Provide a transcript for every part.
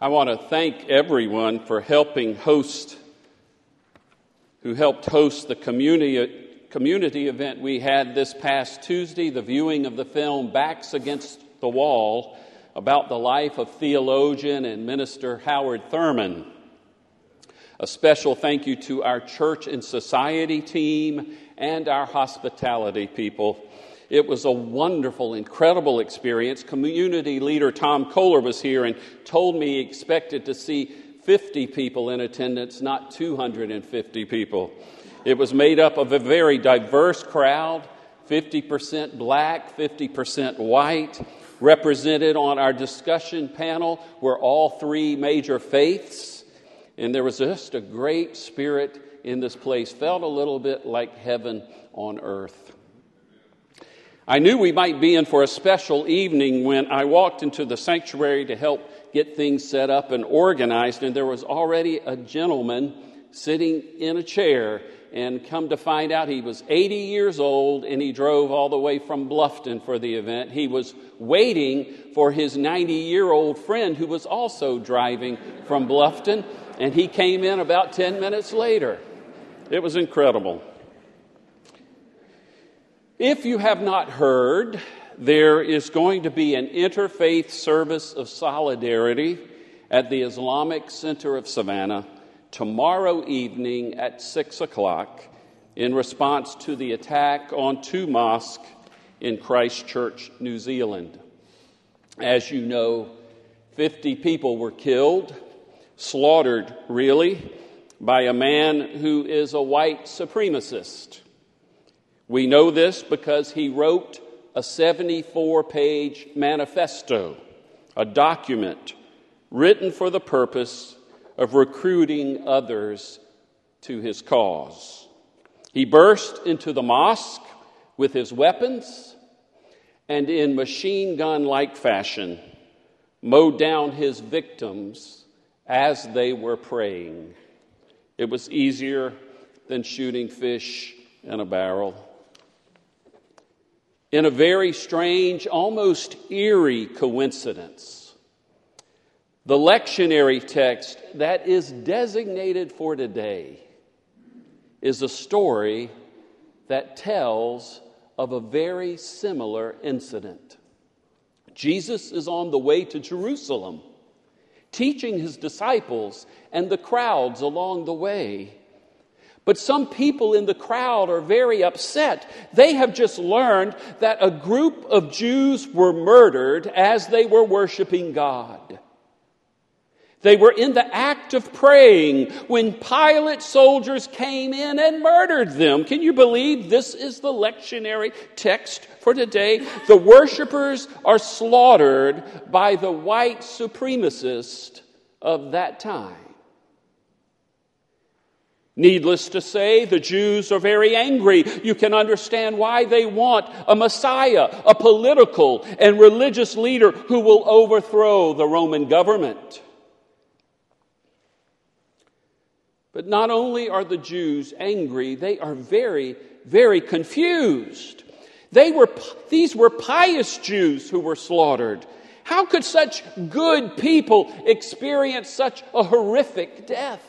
I want to thank everyone for who helped host the community event we had this past Tuesday, the viewing of the film Backs Against the Wall, about the life of theologian and minister Howard Thurman. A special thank you to our church and society team and our hospitality people. It was a wonderful, incredible experience. Community leader Tom Kohler was here and told me he expected to see 50 people in attendance, not 250 people. It was made up of a very diverse crowd, 50% black, 50% white. Represented on our discussion panel were all three major faiths. And there was just a great spirit in this place. Felt a little bit like heaven on earth. I knew we might be in for a special evening when I walked into the sanctuary to help get things set up and organized, and there was already a gentleman sitting in a chair, and come to find out he was 80 years old and he drove all the way from Bluffton for the event. He was waiting for his 90-year-old friend who was also driving from Bluffton, and he came in about 10 minutes later. It was incredible. If you have not heard, there is going to be an interfaith service of solidarity at the Islamic Center of Savannah tomorrow evening at 6 o'clock in response to the attack on two mosques in Christchurch, New Zealand. As you know, 50 people were killed, slaughtered really, by a man who is a white supremacist. We know this because he wrote a 74-page manifesto, a document written for the purpose of recruiting others to his cause. He burst into the mosque with his weapons and in machine gun-like fashion mowed down his victims as they were praying. It was easier than shooting fish in a barrel. In a very strange, almost eerie coincidence, the lectionary text that is designated for today is a story that tells of a very similar incident. Jesus is on the way to Jerusalem, teaching his disciples and the crowds along the way. But some people in the crowd are very upset. They have just learned that a group of Jews were murdered as they were worshiping God. They were in the act of praying when Pilate's soldiers came in and murdered them. Can you believe this is the lectionary text for today? The worshipers are slaughtered by the white supremacist of that time. Needless to say, the Jews are very angry. You can understand why they want a Messiah, a political and religious leader who will overthrow the Roman government. But not only are the Jews angry, they are very, very confused. These were pious Jews who were slaughtered. How could such good people experience such a horrific death?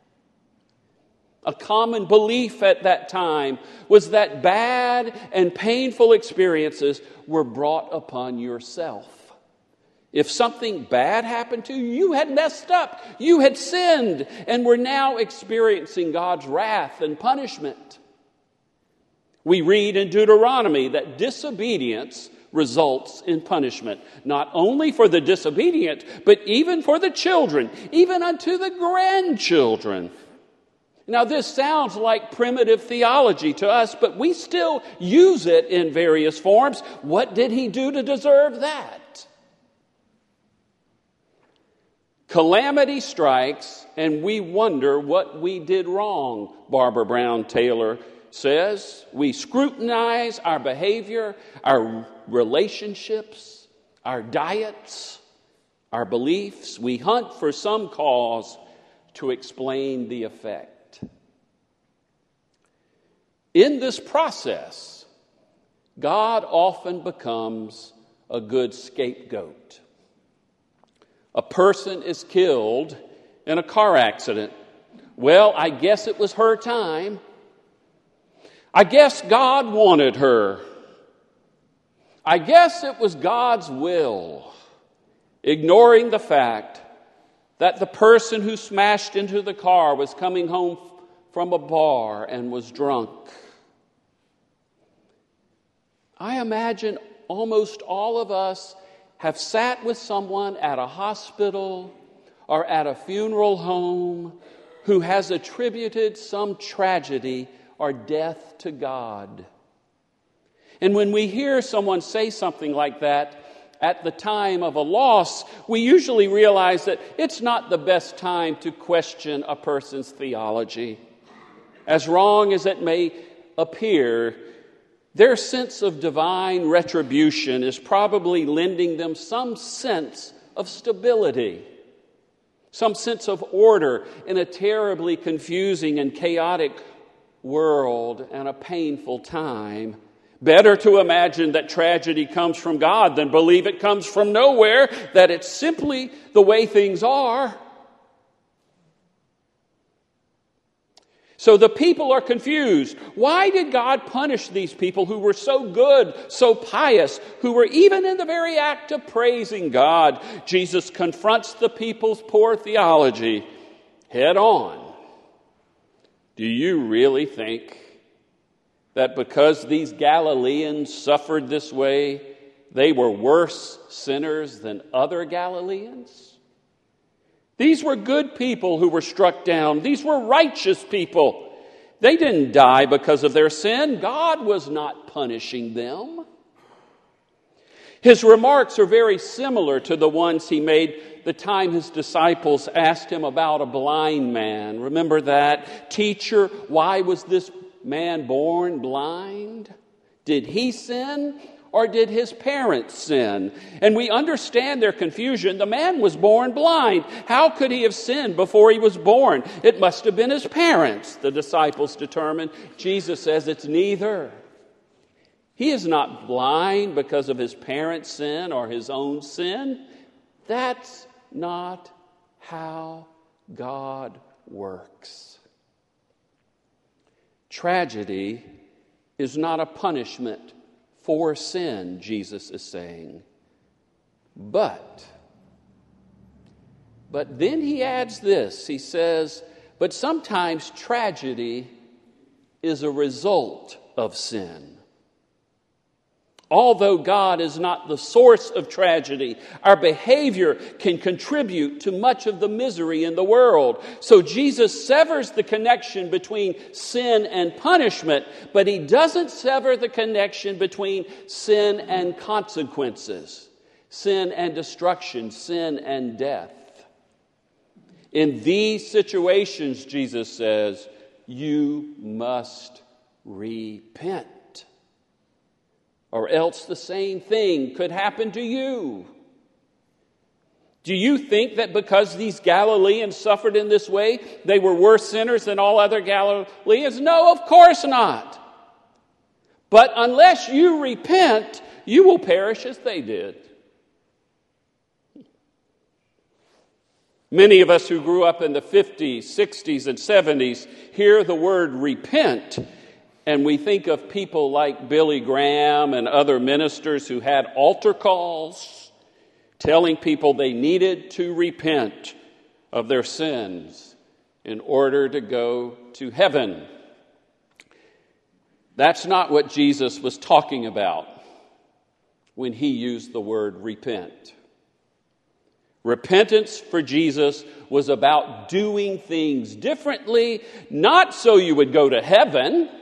A common belief at that time was that bad and painful experiences were brought upon yourself. If something bad happened to you, you had messed up, you had sinned, and were now experiencing God's wrath and punishment. We read in Deuteronomy that disobedience results in punishment, not only for the disobedient, but even for the children, even unto the grandchildren. Now, this sounds like primitive theology to us, but we still use it in various forms. What did he do to deserve that? Calamity strikes, and we wonder what we did wrong, Barbara Brown Taylor says. We scrutinize our behavior, our relationships, our diets, our beliefs. We hunt for some cause to explain the effect. In this process, God often becomes a good scapegoat. A person is killed in a car accident. Well, I guess it was her time. I guess God wanted her. I guess it was God's will, ignoring the fact that the person who smashed into the car was coming home from a bar and was drunk. I imagine almost all of us have sat with someone at a hospital or at a funeral home who has attributed some tragedy or death to God. And when we hear someone say something like that at the time of a loss, we usually realize that it's not the best time to question a person's theology. As wrong as it may appear, their sense of divine retribution is probably lending them some sense of stability, some sense of order in a terribly confusing and chaotic world and a painful time. Better to imagine that tragedy comes from God than believe it comes from nowhere, that it's simply the way things are. So the people are confused. Why did God punish these people who were so good, so pious, who were even in the very act of praising God? Jesus confronts the people's poor theology head on. Do you really think that because these Galileans suffered this way, they were worse sinners than other Galileans? These were good people who were struck down. These were righteous people. They didn't die because of their sin. God was not punishing them. His remarks are very similar to the ones he made the time his disciples asked him about a blind man. Remember that? Teacher, why was this man born blind? Did he sin? Or did his parents sin? And we understand their confusion. The man was born blind. How could he have sinned before he was born? It must have been his parents, the disciples determined. Jesus says it's neither. He is not blind because of his parents' sin or his own sin. That's not how God works. Tragedy is not a punishment for sin, Jesus is saying. But then he adds this. He says, but sometimes tragedy is a result of sin. Although God is not the source of tragedy, our behavior can contribute to much of the misery in the world. So Jesus severs the connection between sin and punishment, but he doesn't sever the connection between sin and consequences, sin and destruction, sin and death. In these situations, Jesus says, you must repent. Or else the same thing could happen to you. Do you think that because these Galileans suffered in this way, they were worse sinners than all other Galileans? No, of course not. But unless you repent, you will perish as they did. Many of us who grew up in the 50s, 60s, and 70s hear the word repent, and we think of people like Billy Graham and other ministers who had altar calls telling people they needed to repent of their sins in order to go to heaven. That's not what Jesus was talking about when he used the word repent. Repentance for Jesus was about doing things differently, not so you would go to heaven,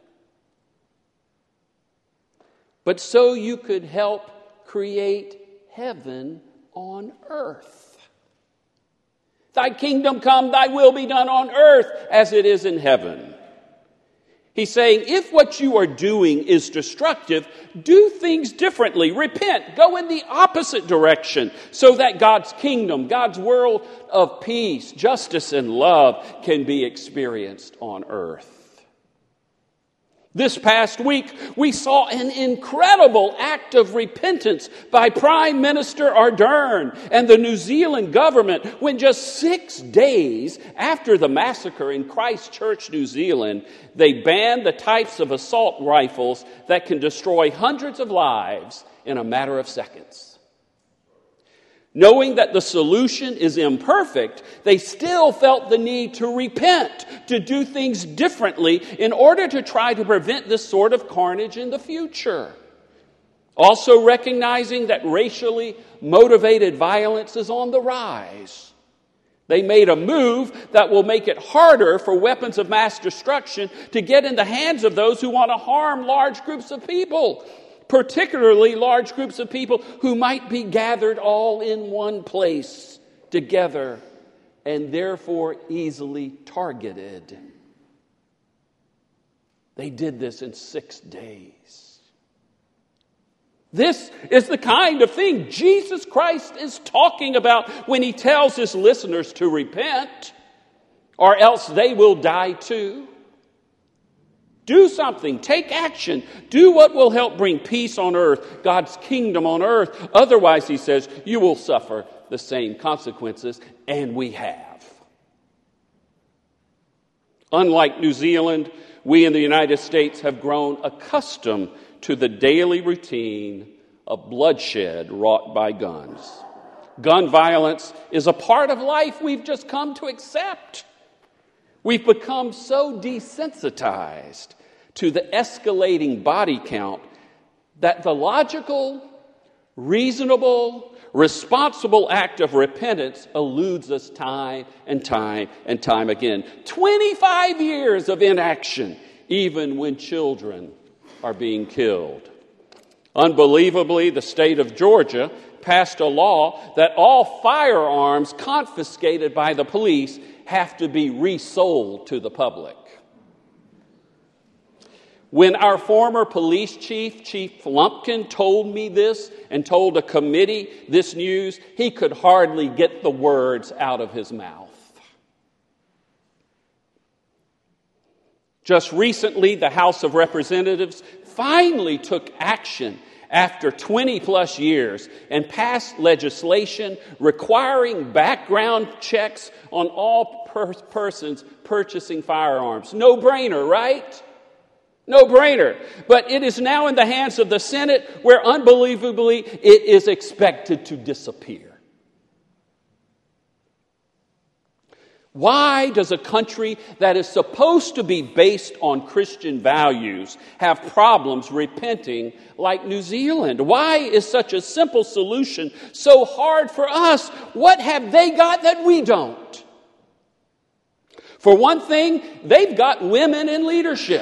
but so you could help create heaven on earth. Thy kingdom come, thy will be done on earth as it is in heaven. He's saying, if what you are doing is destructive, do things differently. Repent. Go in the opposite direction so that God's kingdom, God's world of peace, justice, and love can be experienced on earth. This past week, we saw an incredible act of repentance by Prime Minister Ardern and the New Zealand government when just 6 days after the massacre in Christchurch, New Zealand, they banned the types of assault rifles that can destroy hundreds of lives in a matter of seconds. Knowing that the solution is imperfect, they still felt the need to repent, to do things differently in order to try to prevent this sort of carnage in the future. Also recognizing that racially motivated violence is on the rise. They made a move that will make it harder for weapons of mass destruction to get in the hands of those who want to harm large groups of people. Particularly large groups of people who might be gathered all in one place together and therefore easily targeted. They did this in 6 days. This is the kind of thing Jesus Christ is talking about when he tells his listeners to repent, or else they will die too. Do something. Take action. Do what will help bring peace on earth, God's kingdom on earth. Otherwise, he says, you will suffer the same consequences, and we have. Unlike New Zealand, we in the United States have grown accustomed to the daily routine of bloodshed wrought by guns. Gun violence is a part of life we've just come to accept. We've become so desensitized to the escalating body count that the logical, reasonable, responsible act of repentance eludes us time and time and time again. 25 years of inaction, even when children are being killed. Unbelievably, the state of Georgia passed a law that all firearms confiscated by the police have to be resold to the public. When our former police chief, Chief Lumpkin, told me this and told a committee this news, he could hardly get the words out of his mouth. Just recently, the House of Representatives finally took action after 20 plus years and passed legislation requiring background checks on all persons purchasing firearms. No brainer, right? No brainer. But it is now in the hands of the Senate where unbelievably it is expected to disappear. Why does a country that is supposed to be based on Christian values have problems repenting like New Zealand? Why is such a simple solution so hard for us? What have they got that we don't? For one thing, they've got women in leadership.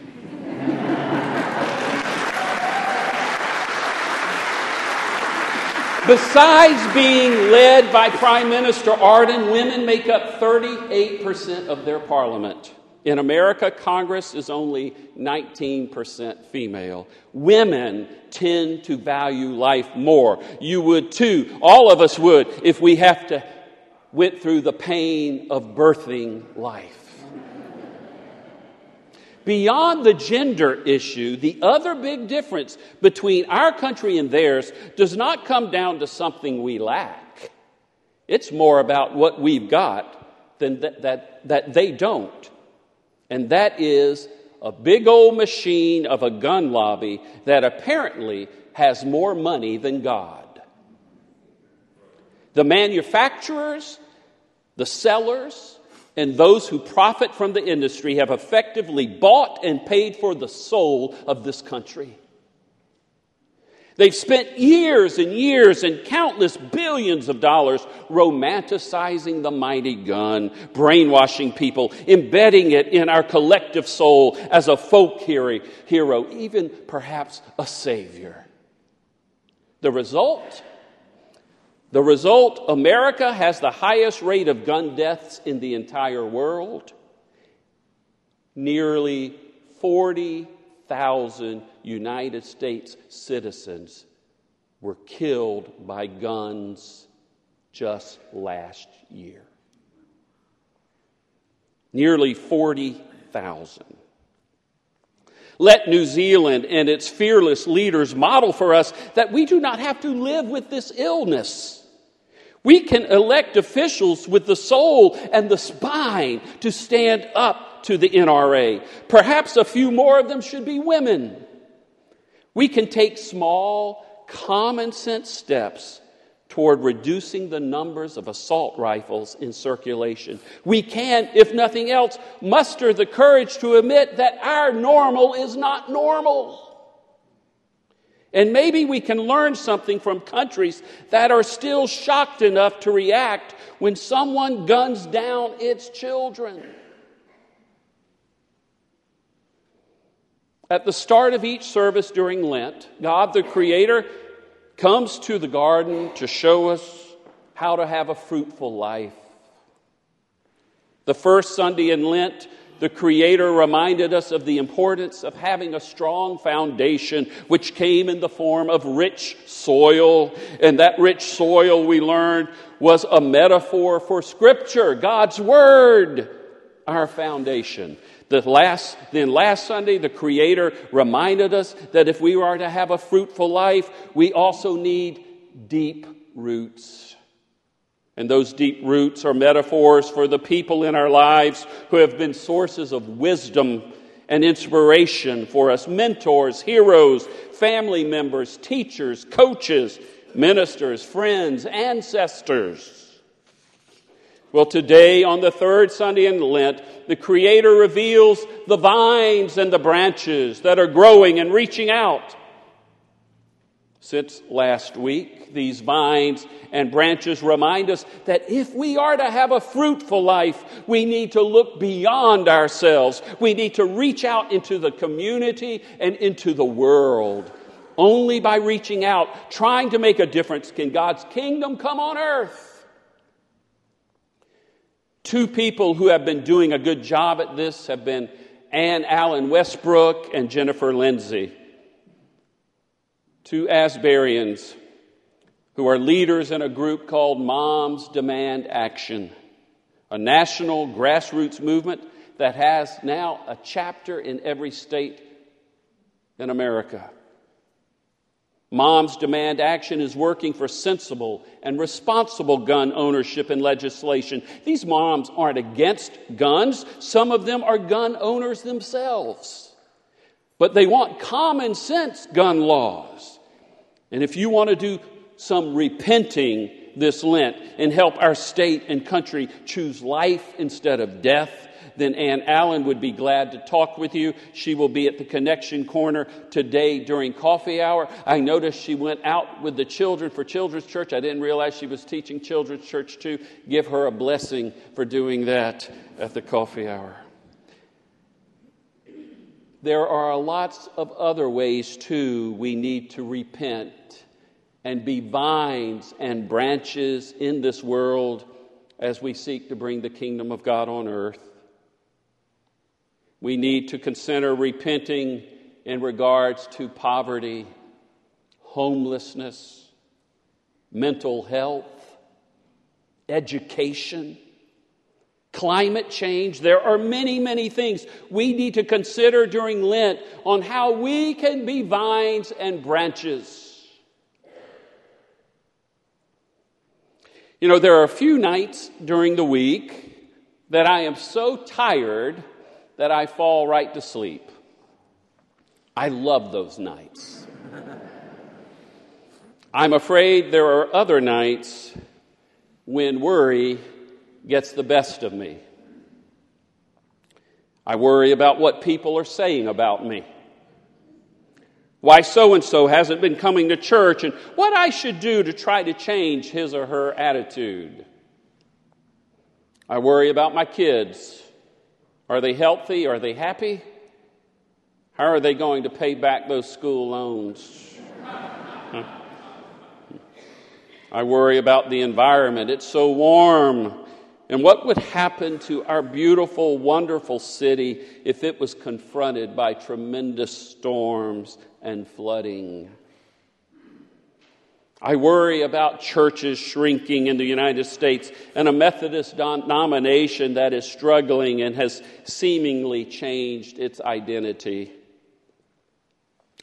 Besides being led by Prime Minister Ardern, women make up 38% of their parliament. In America, Congress is only 19% female. Women tend to value life more. You would too. All of us would if we went through the pain of birthing life. Beyond the gender issue, the other big difference between our country and theirs does not come down to something we lack. It's more about what we've got than that they don't. And that is a big old machine of a gun lobby that apparently has more money than God. The manufacturers, the sellers, and those who profit from the industry have effectively bought and paid for the soul of this country. They've spent years and years and countless billions of dollars romanticizing the mighty gun, brainwashing people, embedding it in our collective soul as a folk hero, even perhaps a savior. The result, America has the highest rate of gun deaths in the entire world. Nearly 40,000 United States citizens were killed by guns just last year. Nearly 40,000. Let New Zealand and its fearless leaders model for us that we do not have to live with this illness. We can elect officials with the soul and the spine to stand up to the NRA. Perhaps a few more of them should be women. We can take small, common sense steps toward reducing the numbers of assault rifles in circulation. We can, if nothing else, muster the courage to admit that our normal is not normal. And maybe we can learn something from countries that are still shocked enough to react when someone guns down its children. At the start of each service during Lent, God the Creator comes to the garden to show us how to have a fruitful life. The first Sunday in Lent, the Creator reminded us of the importance of having a strong foundation, which came in the form of rich soil. And that rich soil, we learned, was a metaphor for Scripture, God's Word, our foundation. Last Sunday, the Creator reminded us that if we are to have a fruitful life, we also need deep roots. And those deep roots are metaphors for the people in our lives who have been sources of wisdom and inspiration for us. Mentors, heroes, family members, teachers, coaches, ministers, friends, ancestors. Well, today, on the third Sunday in Lent, the Creator reveals the vines and the branches that are growing and reaching out. Since last week, these vines and branches remind us that if we are to have a fruitful life, we need to look beyond ourselves. We need to reach out into the community and into the world. Only by reaching out, trying to make a difference, can God's kingdom come on earth. Two people who have been doing a good job at this have been Ann Allen Westbrook and Jennifer Lindsay. Two Asburyans who are leaders in a group called Moms Demand Action, a national grassroots movement that has now a chapter in every state in America. Moms Demand Action is working for sensible and responsible gun ownership and legislation. These moms aren't against guns. Some of them are gun owners themselves. But they want common sense gun laws. And if you want to do some repenting this Lent and help our state and country choose life instead of death, then Ann Allen would be glad to talk with you. She will be at the Connection Corner today during coffee hour. I noticed she went out with the children for Children's Church. I didn't realize she was teaching Children's Church too. Give her a blessing for doing that at the coffee hour. There are lots of other ways too we need to repent and be vines and branches in this world as we seek to bring the kingdom of God on earth. We need to consider repenting in regards to poverty, homelessness, mental health, education, climate change. There are many, many things we need to consider during Lent on how we can be vines and branches. You know, there are a few nights during the week that I am so tired that I fall right to sleep. I love those nights. I'm afraid there are other nights when worry gets the best of me. I worry about what people are saying about me. Why so-and-so hasn't been coming to church and what I should do to try to change his or her attitude. I worry about my kids. Are they healthy? Are they happy? How are they going to pay back those school loans? I worry about the environment. It's so warm. And what would happen to our beautiful, wonderful city if it was confronted by tremendous storms and flooding? I worry about churches shrinking in the United States and a Methodist denomination that is struggling and has seemingly changed its identity.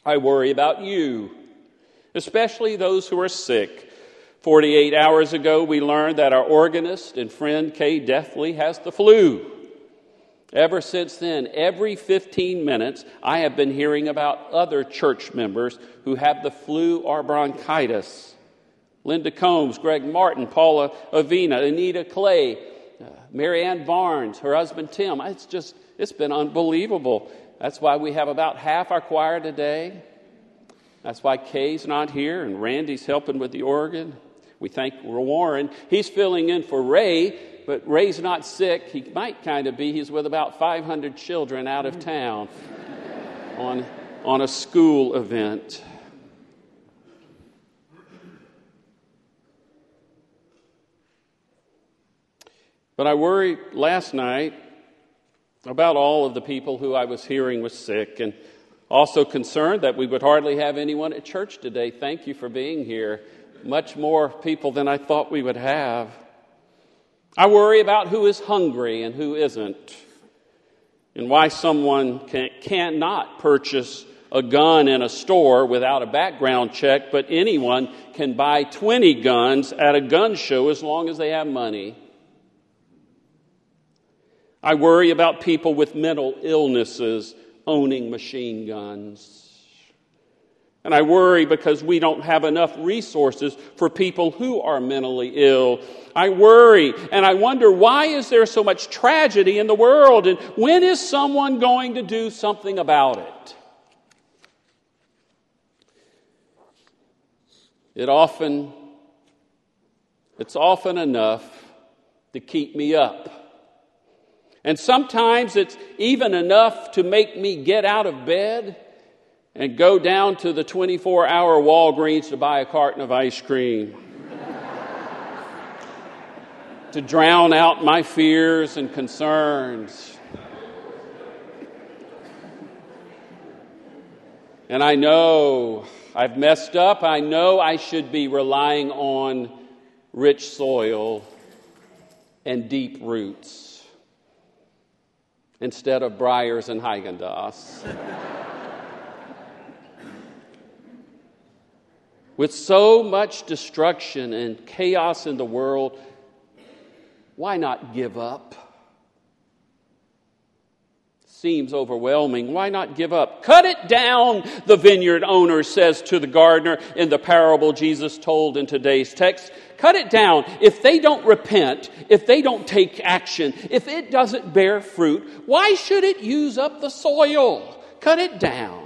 I worry about you, especially those who are sick. 48 hours ago, we learned that our organist and friend Kay Deathley has the flu. Ever since then, every 15 minutes, I have been hearing about other church members who have the flu or bronchitis. Linda Combs, Greg Martin, Paula Avina, Anita Clay, Marianne Barnes, her husband Tim. It's been unbelievable. That's why we have about half our choir today. That's why Kay's not here and Randy's helping with the organ. We thank Warren. He's filling in for Ray, but Ray's not sick. He might kind of be. He's with about 500 children out of town on a school event. But I worried last night about all of the people who I was hearing was sick, and also concerned that we would hardly have anyone at church today. Thank you for being here. Much more people than I thought we would have. I worry about who is hungry and who isn't, and why someone cannot purchase a gun in a store without a background check, but anyone can buy 20 guns at a gun show as long as they have money. I worry about people with mental illnesses owning machine guns. And I worry because we don't have enough resources for people who are mentally ill. I worry and I wonder, why is there so much tragedy in the world? And when is someone going to do something about it? It's often enough to keep me up. And sometimes it's even enough to make me get out of bed and go down to the 24-hour Walgreens to buy a carton of ice cream. To drown out my fears and concerns. And I know I've messed up. I know I should be relying on rich soil and deep roots instead of Breyers and Haagen-Dazs. With so much destruction and chaos in the world, why not give up? Seems overwhelming. Why not give up? Cut it down, the vineyard owner says to the gardener in the parable Jesus told in today's text. Cut it down. If they don't repent, if they don't take action, if it doesn't bear fruit, why should it use up the soil? Cut it down.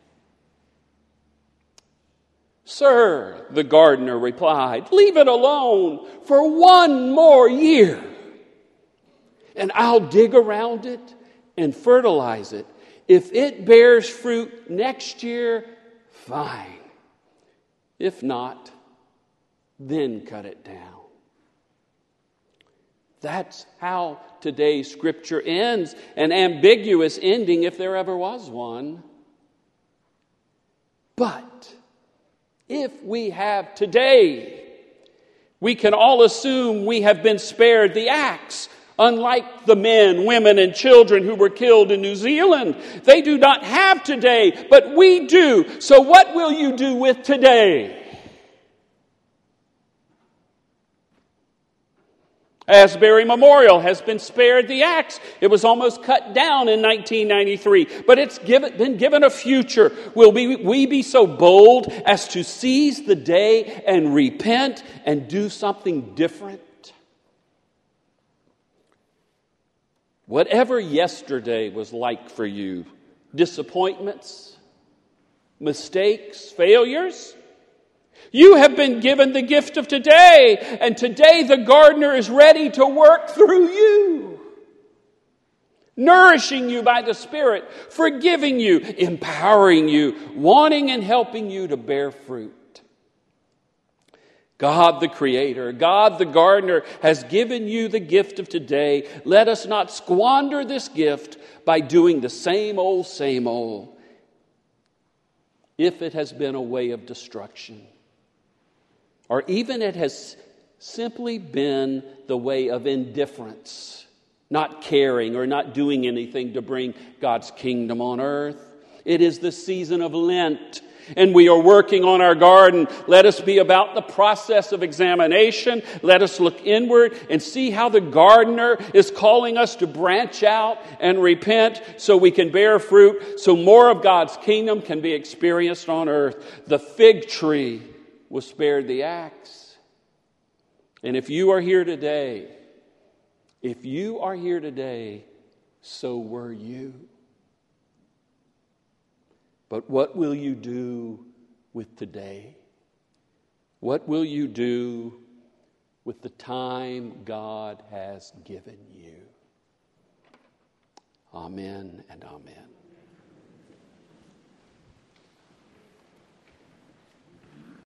Sir, the gardener replied, leave it alone for one more year, and I'll dig around it and fertilize it. If it bears fruit next year, fine. If not, then cut it down. That's how today's scripture ends, an ambiguous ending if there ever was one. But if we have today, we can all assume we have been spared the axe. Unlike the men, women, and children who were killed in New Zealand, they do not have today, but we do. So what will you do with today? Asbury Memorial has been spared the axe. It was almost cut down in 1993, but it's been given a future. Will we be so bold as to seize the day and repent and do something different? Whatever yesterday was like for you, disappointments, mistakes, failures, you have been given the gift of today, and today the gardener is ready to work through you, nourishing you by the Spirit, forgiving you, empowering you, wanting and helping you to bear fruit. God the Creator, God the gardener has given you the gift of today. Let us not squander this gift by doing the same old, if it has been a way of destruction. Or even it has simply been the way of indifference, not caring or not doing anything to bring God's kingdom on earth. It is the season of Lent, and we are working on our garden. Let us be about the process of examination. Let us look inward and see how the gardener is calling us to branch out and repent so we can bear fruit, so more of God's kingdom can be experienced on earth. The fig tree was spared the axe. And if you are here today, so were you. But what will you do with today? What will you do with the time God has given you? Amen and amen.